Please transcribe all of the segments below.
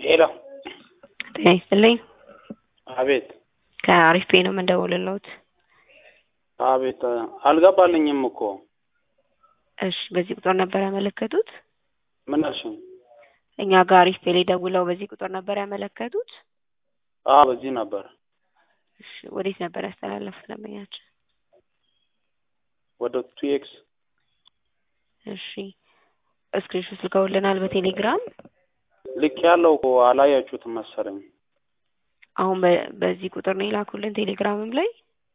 ሄሎ ጤና ይስጥልኝ። አቤት ከአሪፍ ፔ ነው የምንደውልልዎት። አቤት አልገባልኝም እኮ። እሺ በዚህ ቁጥር ነበር ያመለከቱት? ምን አልሽኝ? እኛ ጋር አሪፍ ፔ ላይ ደውለው በዚህ ቁጥር ነበር ያመለከቱት? በዚህ ነበር። እሺ ወዴት ነበር ያስተላለፉት ደንበኛችን? ወደ ቱኤክስ። እሺ ስክሪንሾት ልከውልናል በቴሌግራም? ልክ ያለው እኮ አላያችሁትም መሰለኝ። አሁን በዚህ ቁጥር ነው የላኩልን ቴሌግራምም ላይ?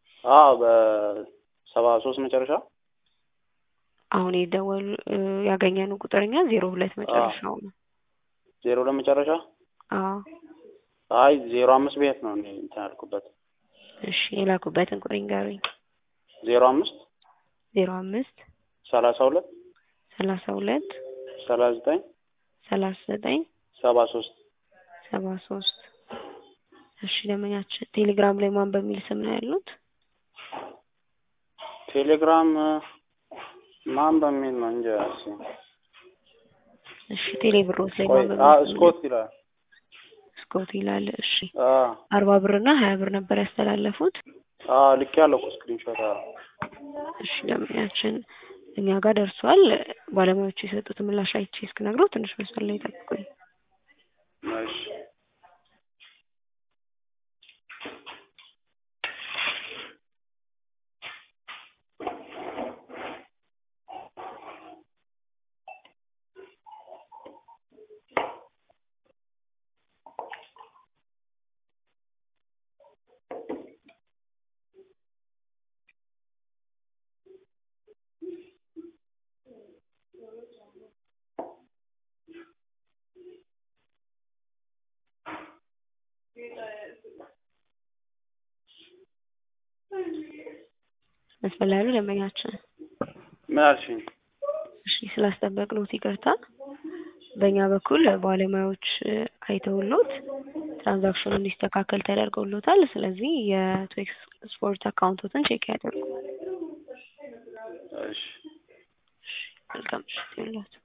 በ73 መጨረሻ። አሁን የደወሉ ያገኘነው ቁጥርኛ 02 መጨረሻው ነው። 02 መጨረሻ? አዎ። አይ 05 ቤት ነው እኔ እንትን ያልኩበት። እሺ የላኩበትን ቁጥር ይንገሩኝ። 05 32 39 39 73 እሺ ደንበኛችን ቴሌግራም ላይ ማን በሚል ስም ነው ያሉት? ቴሌግራም ማን በሚል ነው እንጂ እሺ ቴሌብሮስ ላይ ማን በሚል ስኮት ይላል። እሺ 40 ብርና 20 ብር ነበር ያስተላለፉት? ልክ ያለው ስክሪንሾት። እሺ ደንበኛችን እኛ ጋር ደርሷል። ባለሙያዎቹ የሰጡት ምላሽ አይቼ እስክነግረው ትንሽ መስመር ላይ ጠብቁኝ። እሺ መስመር ላይ ያሉ ደንበኛችን ምን አልሽኝ? እሺ ስላስጠበቅነው ይቅርታ። በእኛ በኩል ባለሙያዎች አይተውሎት ትራንዛክሽኑ እንዲስተካከል ተደርጎሎታል። ስለዚህ የቱኤክስ ስፖርት አካውንቶትን ቼክ ያድርጉ። እሺ መልካም ምሽት ይሁንልዎት።